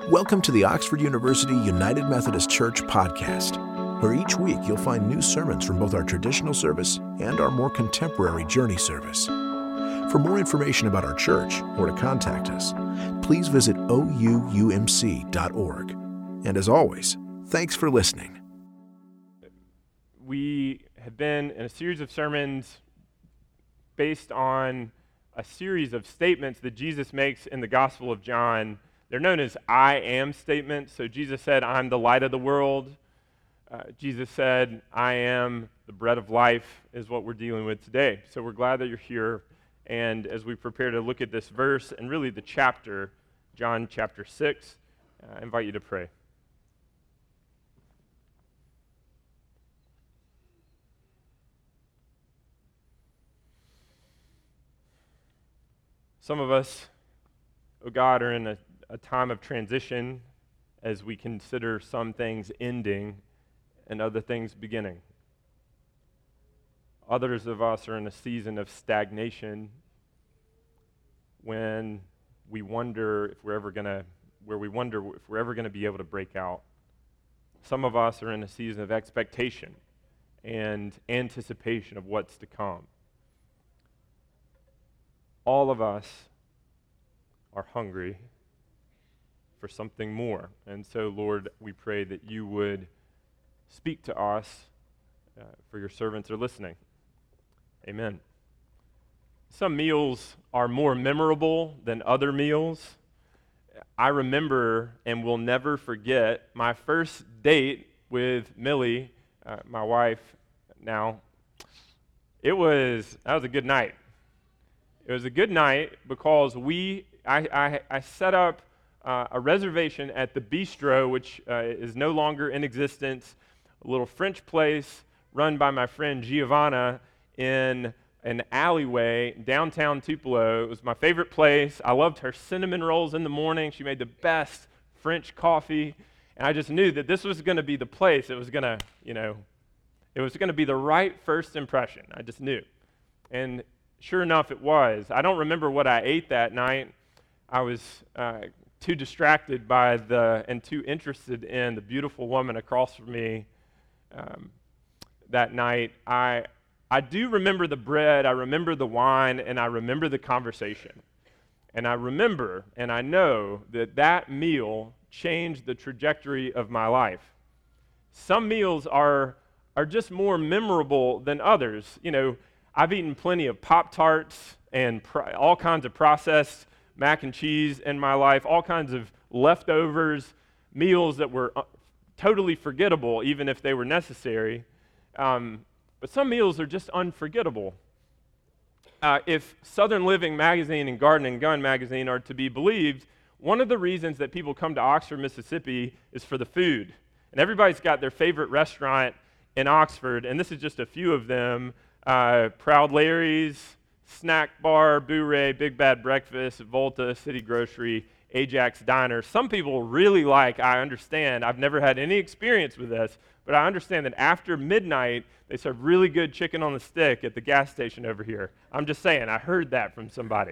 Welcome to the Oxford University United Methodist Church podcast, where each week you'll find new sermons from both our traditional service and our more contemporary Journey service. For more information about our church or to contact us, please visit ouumc.org. And as always, thanks for listening. We have been in a series of sermons based on a series of statements that Jesus makes in the Gospel of John. They're known as I am statements. So Jesus said, I'm the light of the world. Jesus said, I am the bread of life, is what we're dealing with today. So we're glad that you're here. And as we prepare to look at this verse and really the chapter, John chapter 6, I invite you to pray. Some of us, oh God, are in a time of transition as we consider some things ending and other things beginning. Others of us are in a season of stagnation when we wonder if we're ever going to be able to break out. Some of us are in a season of expectation and anticipation of what's to come. All of us are hungry for something more. And so, Lord, we pray that you would speak to us, for your servants are listening. Amen. Some meals are more memorable than other meals. I remember and will never forget my first date with Millie, my wife now. That was a good night. It was a good night because I set up a reservation at the Bistro, which is no longer in existence, a little French place run by my friend Giovanna in an alleyway downtown Tupelo. It was my favorite place. I loved her cinnamon rolls in the morning. She made the best French coffee, and I just knew that this was going to be the place. It was going to, it was going to be the right first impression. I just knew. And sure enough, it was. I don't remember what I ate that night. I was too distracted by and too interested in the beautiful woman across from me that night. I do remember the bread, I remember the wine, and I remember the conversation. And I remember, and I know that meal changed the trajectory of my life. Some meals are just more memorable than others. I've eaten plenty of Pop-Tarts and all kinds of processed mac and cheese in my life, all kinds of leftovers, meals that were totally forgettable, even if they were necessary. But some meals are just unforgettable. If Southern Living magazine and Garden and Gun magazine are to be believed, one of the reasons that people come to Oxford, Mississippi is for the food. And everybody's got their favorite restaurant in Oxford, and this is just a few of them. Proud Larry's, Snack Bar, Bourrée, Big Bad Breakfast, Volta, City Grocery, Ajax Diner. Some people really I understand, I've never had any experience with this, but I understand that after midnight, they serve really good chicken on the stick at the gas station over here. I'm just saying, I heard that from somebody.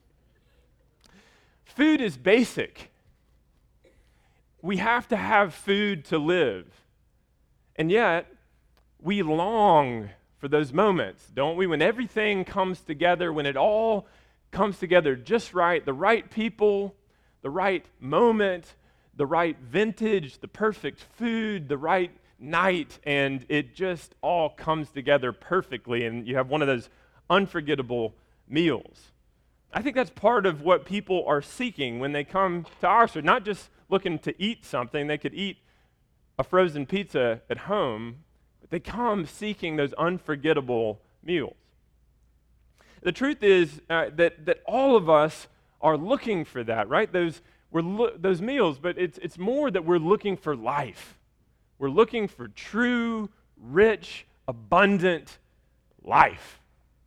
Food is basic. We have to have food to live. And yet, we long for those moments, don't we? When everything comes together, when it all comes together just right, the right people, the right moment, the right vintage, the perfect food, the right night, and it just all comes together perfectly, and you have one of those unforgettable meals. I think that's part of what people are seeking when they come to Oxford, not just looking to eat something. They could eat a frozen pizza at home, but they come seeking those unforgettable meals. The truth is that all of us are looking for that, right? Those meals, but it's more that we're looking for life. We're looking for true, rich, abundant life.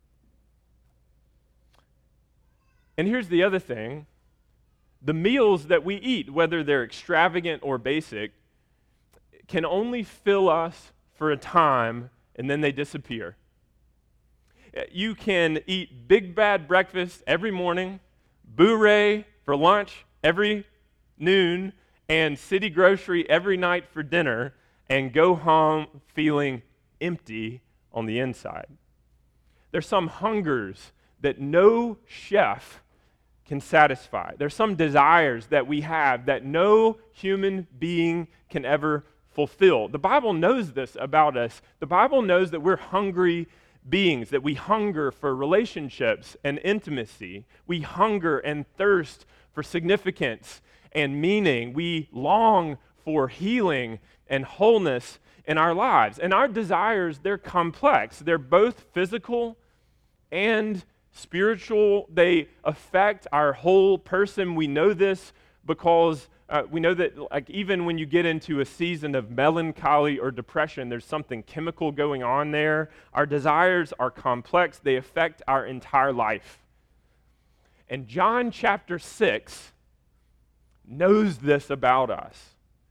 And here's the other thing. The meals that we eat, whether they're extravagant or basic, can only fill us for a time, and then they disappear. You can eat Big Bad Breakfast every morning, Bourrée for lunch every noon, and city grocery every night for dinner and go home feeling empty on the inside. There's some hungers that no chef can satisfy. There's some desires that we have that no human being can ever fulfill. The Bible knows this about us. The Bible knows that we're hungry beings, that we hunger for relationships and intimacy. We hunger and thirst for significance and meaning. We long for healing and wholeness in our lives. And our desires, they're complex. They're both physical and spiritual. They affect our whole person. We know this because we know that even when you get into a season of melancholy or depression, there's something chemical going on there. Our desires are complex. They affect our entire life. And John chapter 6 knows this about us.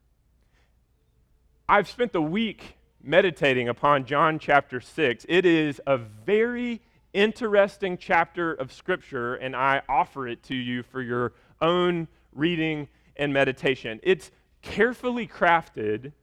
I've spent the week meditating upon John chapter 6. It is a very interesting chapter of Scripture, and I offer it to you for your own reading and meditation. It's carefully crafted.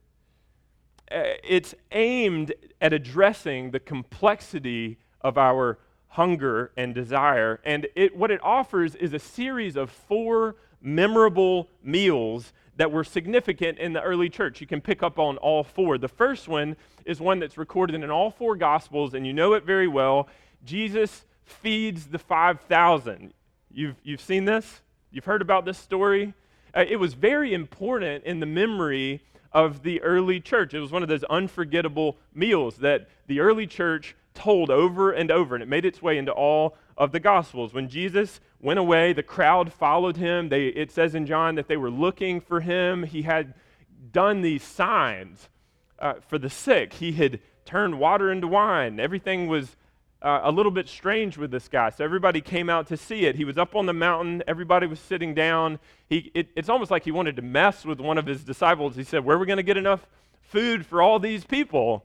It's aimed at addressing the complexity of our hunger and desire. And what it offers is a series of 4 memorable meals that were significant in the early church. You can pick up on all 4. The first one is one that's recorded in all 4 Gospels, and you know it very well. Jesus feeds the 5,000. You've seen this? You've heard about this story? It was very important in the memory of the early church. It was one of those unforgettable meals that the early church told over and over, and it made its way into all of the Gospels. When Jesus went away, the crowd followed him. It says in John that they were looking for him. He had done these signs for the sick. He had turned water into wine. Everything was a little bit strange with this guy, so everybody came out to see it. He was up on the mountain. Everybody was sitting down. It's almost like he wanted to mess with one of his disciples. He said, where are we going to get enough food for all these people?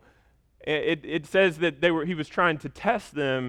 It says that he was trying to test them.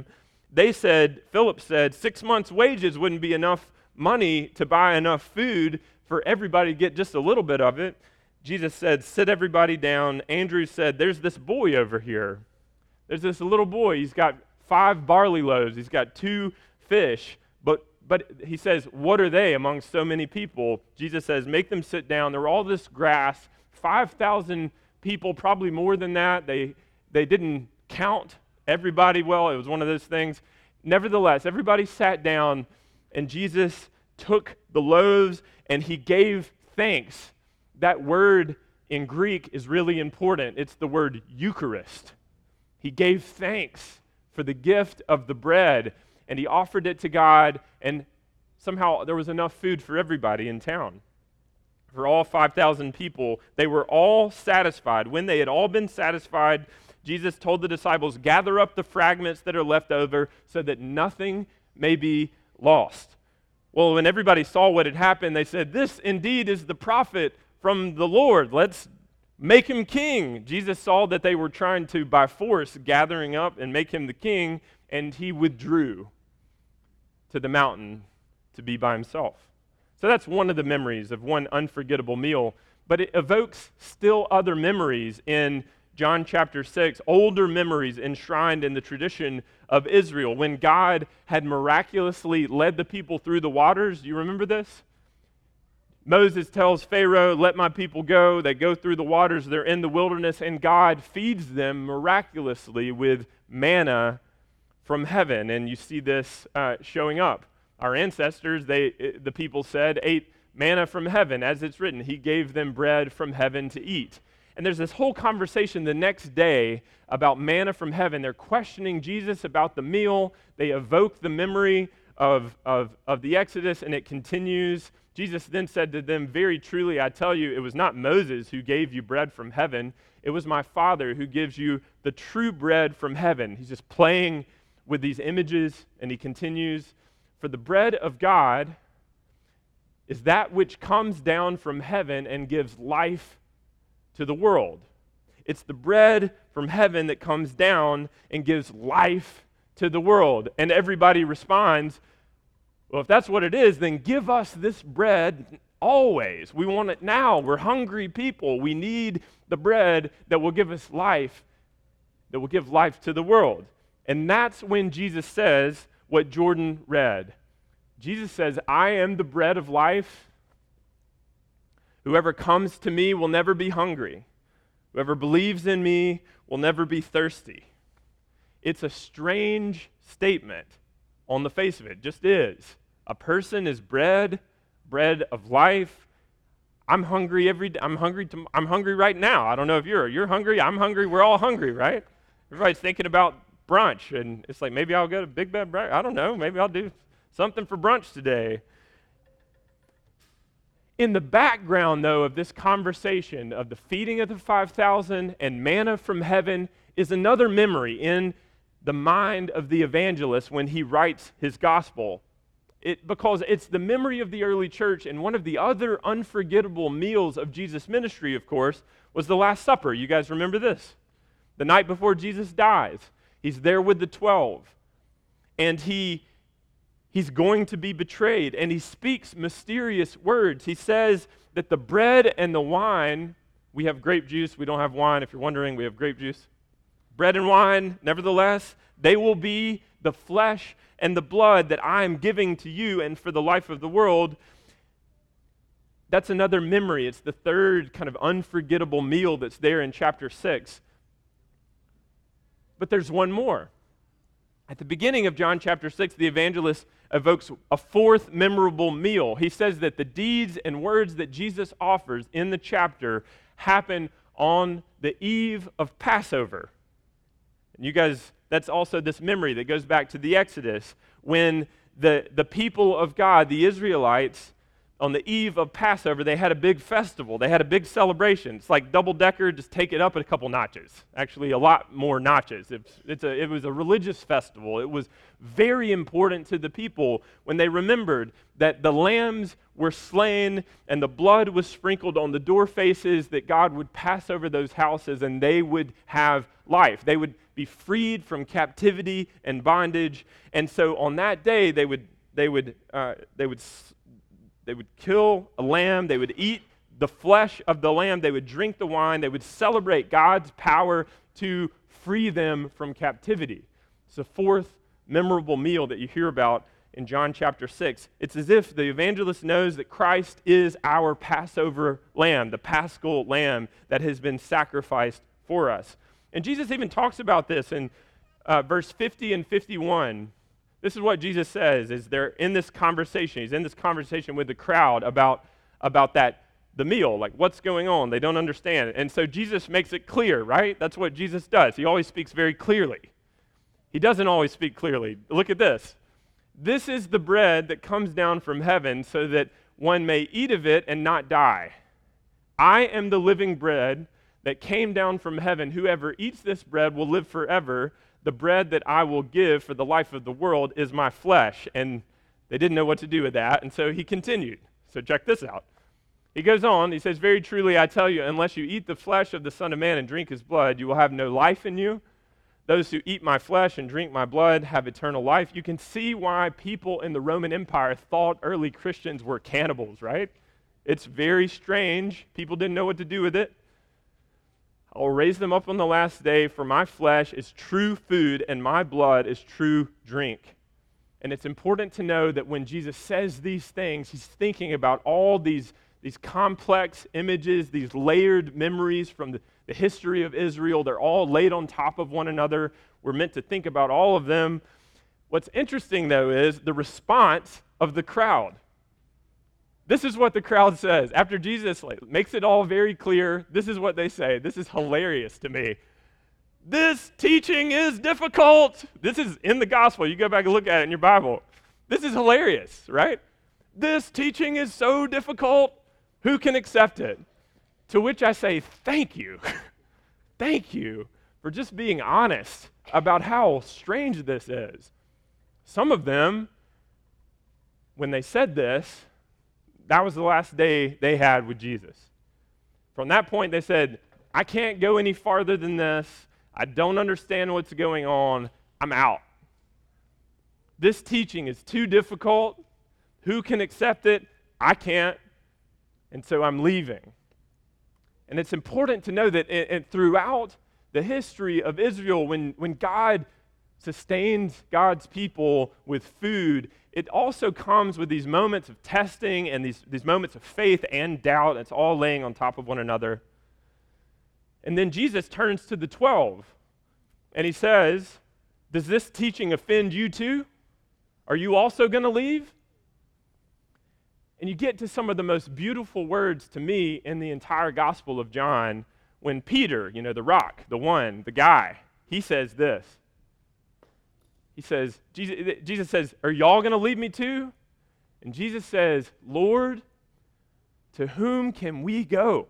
Philip said, 6 months' wages wouldn't be enough money to buy enough food for everybody to get just a little bit of it. Jesus said, sit everybody down. Andrew said, there's this boy over here. There's this little boy. He's got 5 barley loaves. He's got 2 fish. But he says, what are they among so many people? Jesus says, make them sit down. They're all this grass. 5,000 people, probably more than that. They didn't count everybody well. It was one of those things. Nevertheless, everybody sat down, and Jesus took the loaves, and he gave thanks. That word in Greek is really important. It's the word Eucharist. He gave thanks for the gift of the bread, and he offered it to God, and somehow there was enough food for everybody in town. For all 5,000 people, they were all satisfied. When they had all been satisfied, Jesus told the disciples, gather up the fragments that are left over so that nothing may be lost. Well, when everybody saw what had happened, they said, this indeed is the prophet from the Lord. Let's make him king. Jesus saw that they were trying to, by force, gathering up and make him the king, and he withdrew to the mountain to be by himself. So that's one of the memories of one unforgettable meal, but it evokes still other memories in John chapter 6, older memories enshrined in the tradition of Israel. When God had miraculously led the people through the waters, do you remember this? Moses tells Pharaoh, let my people go. They go through the waters, they're in the wilderness, and God feeds them miraculously with manna from heaven. And you see this showing up. Our ancestors, the people said, ate manna from heaven, as it's written. He gave them bread from heaven to eat. And there's this whole conversation the next day about manna from heaven. They're questioning Jesus about the meal. They evoke the memory of the Exodus, and it continues. Jesus then said to them, very truly, I tell you, it was not Moses who gave you bread from heaven. It was my Father who gives you the true bread from heaven. He's just playing with these images, and he continues, for the bread of God is that which comes down from heaven and gives life to the world. It's the bread from heaven that comes down and gives life to the world. And everybody responds, well, if that's what it is, then give us this bread always. We want it now. We're hungry people. We need the bread that will give us life, that will give life to the world. And that's when Jesus says what Jordan read. Jesus says, I am the bread of life. Whoever comes to me will never be hungry. Whoever believes in me will never be thirsty. It's a strange statement on the face of it. It just is. A person is bread of life. I'm hungry every day. I'm hungry right now. I don't know if you're hungry. I'm hungry. We're all hungry, right? Everybody's thinking about brunch, and it's like, maybe I'll go to Big Bed Breakfast. I don't know. Maybe I'll do something for brunch today. In the background, though, of this conversation of the feeding of the 5,000 and manna from heaven is another memory in the mind of the evangelist when he writes his gospel. Because it's the memory of the early church, and one of the other unforgettable meals of Jesus' ministry, of course, was the Last Supper. You guys remember this? The night before Jesus dies, he's there with the 12, and he's going to be betrayed, and he speaks mysterious words. He says that the bread and the wine, we have grape juice, we don't have wine. If you're wondering, we have grape juice. Bread and wine, nevertheless, they will be the flesh and the blood that I am giving to you and for the life of the world. That's another memory. It's the third kind of unforgettable meal that's there in chapter 6. But there's one more. At the beginning of John chapter 6, the evangelist evokes a fourth memorable meal. He says that the deeds and words that Jesus offers in the chapter happen on the eve of Passover. And you guys, that's also this memory that goes back to the Exodus, when the people of God, the Israelites, on the eve of Passover, they had a big festival. They had a big celebration. It's like double-decker, just take it up a couple notches. Actually, a lot more notches. It was a religious festival. It was very important to the people when they remembered that the lambs were slain and the blood was sprinkled on the door faces, that God would pass over those houses and they would have life. They would be freed from captivity and bondage. And so on that day, they would kill a lamb, they would eat the flesh of the lamb, they would drink the wine, they would celebrate God's power to free them from captivity. It's the fourth memorable meal that you hear about in John chapter 6. It's as if the evangelist knows that Christ is our Passover lamb, the paschal lamb that has been sacrificed for us. And Jesus even talks about this in verse 50 and 51. This is what Jesus says, is they're in this conversation. He's in this conversation with the crowd about the meal, like what's going on. They don't understand. And so Jesus makes it clear, right? That's what Jesus does. He always speaks very clearly. He doesn't always speak clearly. Look at this. This is the bread that comes down from heaven so that one may eat of it and not die. I am the living bread that came down from heaven. Whoever eats this bread will live forever. The bread that I will give for the life of the world is my flesh. And they didn't know what to do with that, and so he continued. So check this out. He goes on, he says, very truly I tell you, unless you eat the flesh of the Son of Man and drink his blood, you will have no life in you. Those who eat my flesh and drink my blood have eternal life. You can see why people in the Roman Empire thought early Christians were cannibals, right? It's very strange. People didn't know what to do with it. I will raise them up on the last day, for my flesh is true food and my blood is true drink. And it's important to know that when Jesus says these things, he's thinking about all these complex images, these layered memories from the history of Israel. They're all laid on top of one another. We're meant to think about all of them. What's interesting, though, is the response of the crowd. This is what the crowd says. After Jesus makes it all very clear, this is what they say. This is hilarious to me. This teaching is difficult. This is in the gospel. You go back and look at it in your Bible. This is hilarious, right? This teaching is so difficult. Who can accept it? To which I say, thank you. Thank you for just being honest about how strange this is. Some of them, when they said this, that was the last day they had with Jesus. From that point, they said, I can't go any farther than this. I don't understand what's going on. I'm out. This teaching is too difficult. Who can accept it? I can't. And so I'm leaving. And it's important to know that throughout the history of Israel, when God sustained God's people with food, it also comes with these moments of testing and these moments of faith and doubt. It's all laying on top of one another. And then Jesus turns to the 12 and he says, does this teaching offend you too? Are you also going to leave? And you get to some of the most beautiful words to me in the entire Gospel of John when Peter, the rock, the guy, he says this. He says, Jesus says, are y'all going to leave me too? And Jesus says, Lord, to whom can we go?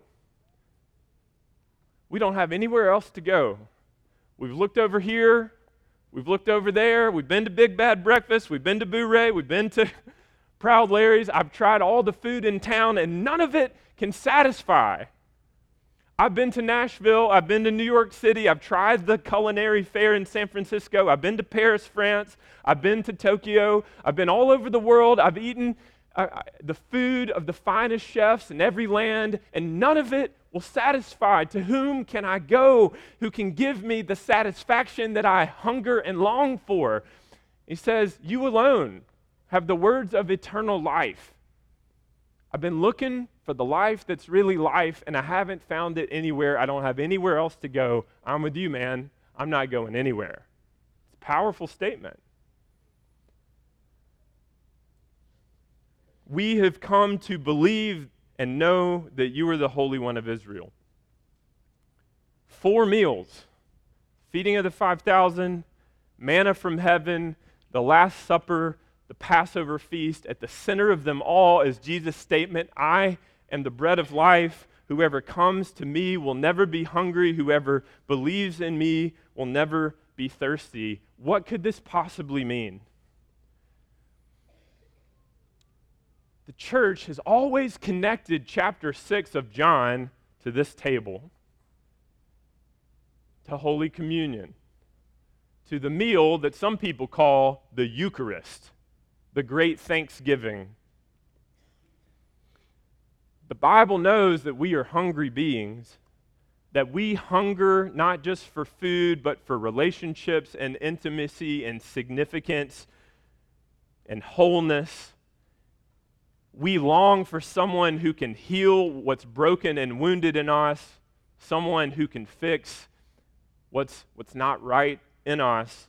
We don't have anywhere else to go. We've looked over here. We've looked over there. We've been to Big Bad Breakfast. We've been to Bourrée. We've been to Proud Larry's. I've tried all the food in town, and none of it can satisfy. I've been to Nashville. I've been to New York City. I've tried the culinary fair in San Francisco. I've been to Paris, France. I've been to Tokyo. I've been all over the world. I've eaten the food of the finest chefs in every land, and none of it will satisfy. To whom can I go who can give me the satisfaction that I hunger and long for? He says, you alone have the words of eternal life. I've been looking for the life that's really life, and I haven't found it anywhere. I don't have anywhere else to go. I'm with you, man. I'm not going anywhere. It's a powerful statement. We have come to believe and know that you are the Holy One of Israel. 4 meals, feeding of the 5,000, manna from heaven, the Last Supper, the Passover feast. At the center of them all is Jesus' statement, I am the bread of life. Whoever comes to me will never be hungry. Whoever believes in me will never be thirsty. What could this possibly mean? The church has always connected chapter 6 of John to this table, to Holy Communion, to the meal that some people call the Eucharist, the great Thanksgiving. The Bible knows that we are hungry beings, that we hunger not just for food, but for relationships and intimacy and significance and wholeness. We long for someone who can heal what's broken and wounded in us, someone who can fix what's not right in us.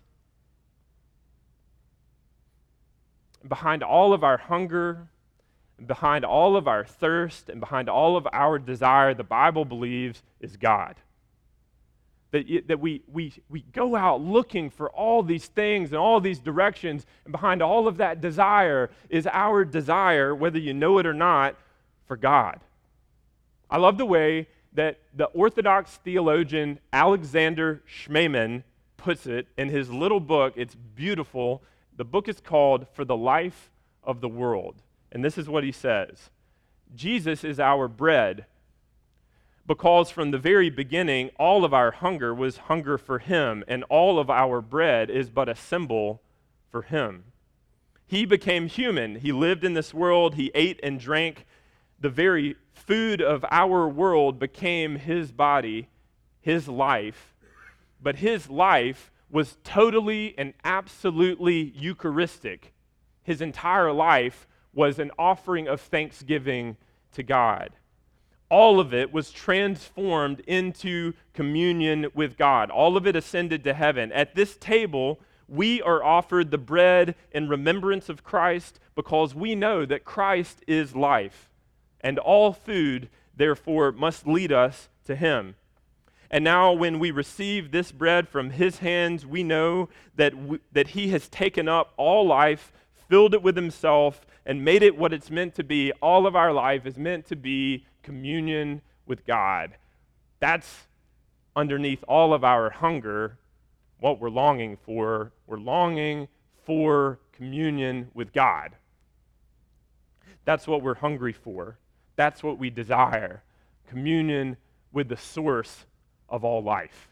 Behind all of our hunger, behind all of our thirst, and behind all of our desire, the Bible believes is God. That we go out looking for all these things and all these directions, and behind all of that desire is our desire, whether you know it or not, for God. I love the way that the Orthodox theologian Alexander Schmemann puts it in his little book. It's beautiful. The book is called For the Life of the World. And this is what he says. Jesus is our bread, because from the very beginning, all of our hunger was hunger for him, and all of our bread is but a symbol for him. He became human. He lived in this world. He ate and drank. The very food of our world became his body, his life. But his life was totally and absolutely Eucharistic. His entire life was an offering of thanksgiving to God. All of it was transformed into communion with God. All of it ascended to heaven. At this table, we are offered the bread in remembrance of Christ because we know that Christ is life, and all food, therefore, must lead us to him. And now when we receive this bread from his hands, we know that he has taken up all life, filled it with himself, and made it what it's meant to be. All of our life is meant to be communion with God. That's underneath all of our hunger, what we're longing for. We're longing for communion with God. That's what we're hungry for. That's what we desire. Communion with the source of all life.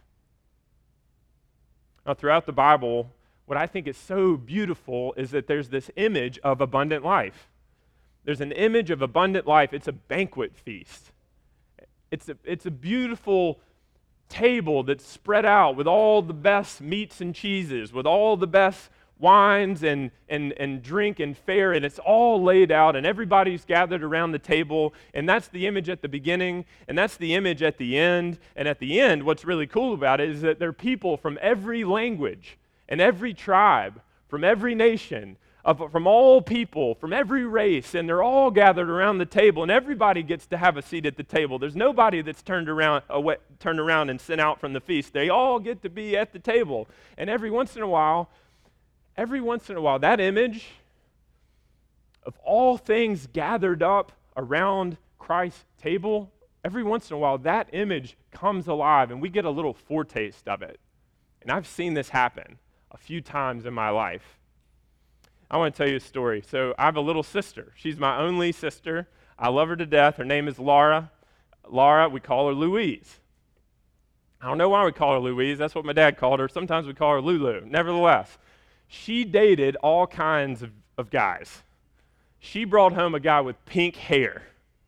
Now, throughout the Bible, what I think is so beautiful is that there's this image of abundant life. There's an image of abundant life. It's a banquet feast. It's a beautiful table that's spread out with all the best meats and cheeses, with all the best wines and drink and fare, and it's all laid out, and everybody's gathered around the table, and that's the image at the beginning, and that's the image at the end. And at the end, what's really cool about it is that there are people from every language and every tribe, from every nation, from all people, from every race, and they're all gathered around the table, and everybody gets to have a seat at the table. There's nobody that's turned around and sent out from the feast. They all get to be at the table. And every once in a while, that image of all things gathered up around Christ's table, every once in a while, that image comes alive, and we get a little foretaste of it. And I've seen this happen a few times in my life. I want to tell you a story. So I have a little sister. She's my only sister. I love her to death. Her name is Laura. Laura, we call her Louise. I don't know why we call her Louise. That's what my dad called her. Sometimes we call her Lulu. Nevertheless, she dated all kinds of guys. She brought home a guy with pink hair.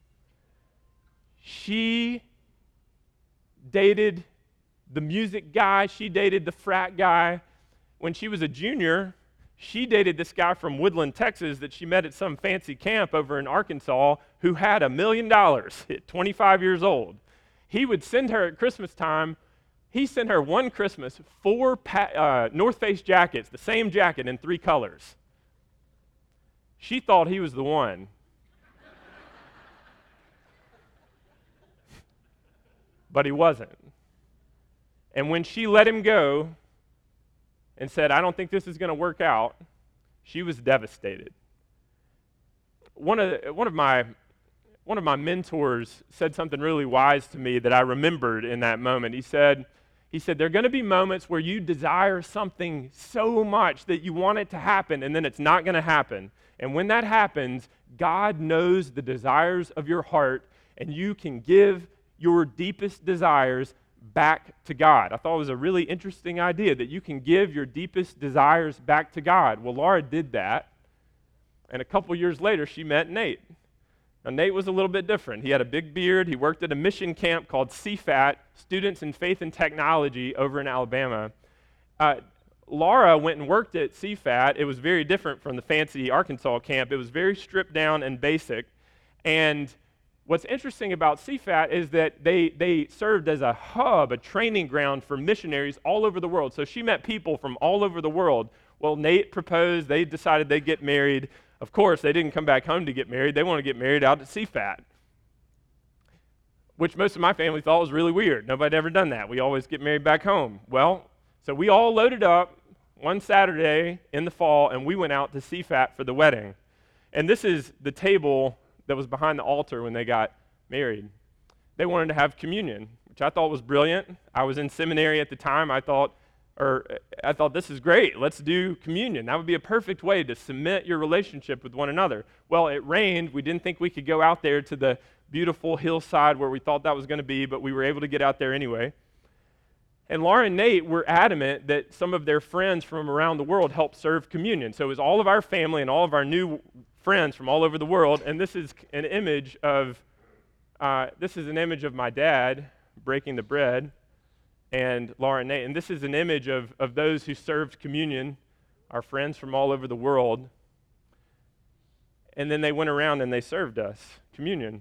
She dated the music guy. She dated the frat guy. When she was a junior, she dated this guy from Woodland, Texas that she met at some fancy camp over in Arkansas who had $1 million at 25 years old. He would send her at Christmas time, he sent her one Christmas 4 North Face jackets, the same jacket in 3 colors. She thought he was the one. But he wasn't. And when she let him go and said, I don't think this is going to work out, she was devastated. One of my mentors said something really wise to me that I remembered in that moment. He said, there are going to be moments where you desire something so much that you want it to happen, and then it's not going to happen. And when that happens, God knows the desires of your heart, and you can give your deepest desires back to God. I thought it was a really interesting idea that you can give your deepest desires back to God. Well, Laura did that, and a couple years later, she met Nate. Now, Nate was a little bit different. He had a big beard. He worked at a mission camp called CFAT, Students in Faith and Technology, over in Alabama. Laura went and worked at CFAT. It was very different from the fancy Arkansas camp. It was very stripped down and basic. And what's interesting about CFAT is that they served as a hub, a training ground for missionaries all over the world. So she met people from all over the world. Well, Nate proposed. They decided they'd get married. Of course, they didn't come back home to get married. They want to get married out at CFAT, which most of my family thought was really weird. Nobody had ever done that. We always get married back home. Well, so we all loaded up one Saturday in the fall, and we went out to CFAT for the wedding. And this is the table that was behind the altar when they got married. They wanted to have communion, which I thought was brilliant. I was in seminary at the time. I thought this is great. Let's do communion. That would be a perfect way to cement your relationship with one another. Well, it rained. We didn't think we could go out there to the beautiful hillside where we thought that was going to be, but we were able to get out there anyway. And Laura and Nate were adamant that some of their friends from around the world helped serve communion. So it was all of our family and all of our new friends from all over the world. And this is an image of my dad breaking the bread, and Laura and Nate. And this is an image of those who served communion, our friends from all over the world. And then they went around and they served us communion.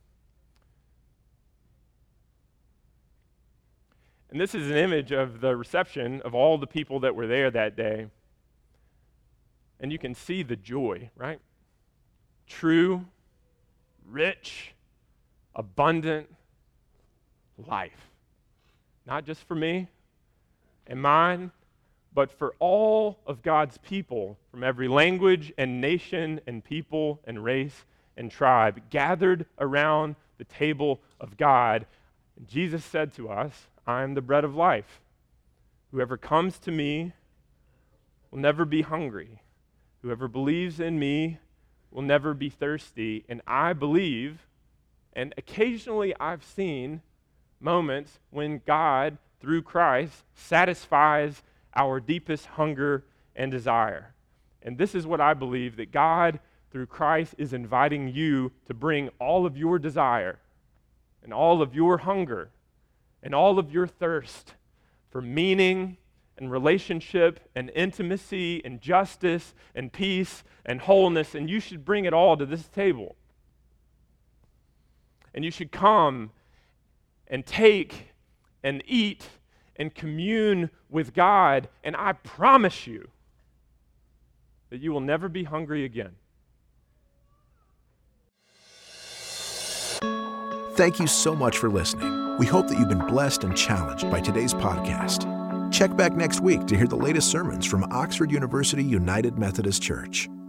And this is an image of the reception of all the people that were there that day. And you can see the joy, right? True, rich, abundant life. Not just for me and mine, but for all of God's people from every language and nation and people and race and tribe gathered around the table of God. And Jesus said to us, I am the bread of life. Whoever comes to me will never be hungry. Whoever believes in me will never be thirsty. And I believe, and occasionally I've seen moments when God, through Christ, satisfies our deepest hunger and desire. And this is what I believe, that God, through Christ is inviting you to bring all of your desire and all of your hunger and all of your thirst for meaning and relationship and intimacy and justice and peace and wholeness, and you should bring it all to this table. And you should come and take and eat and commune with God, and I promise you that you will never be hungry again. Thank you so much for listening. We hope that you've been blessed and challenged by today's podcast. Check back next week to hear the latest sermons from Oxford University United Methodist Church.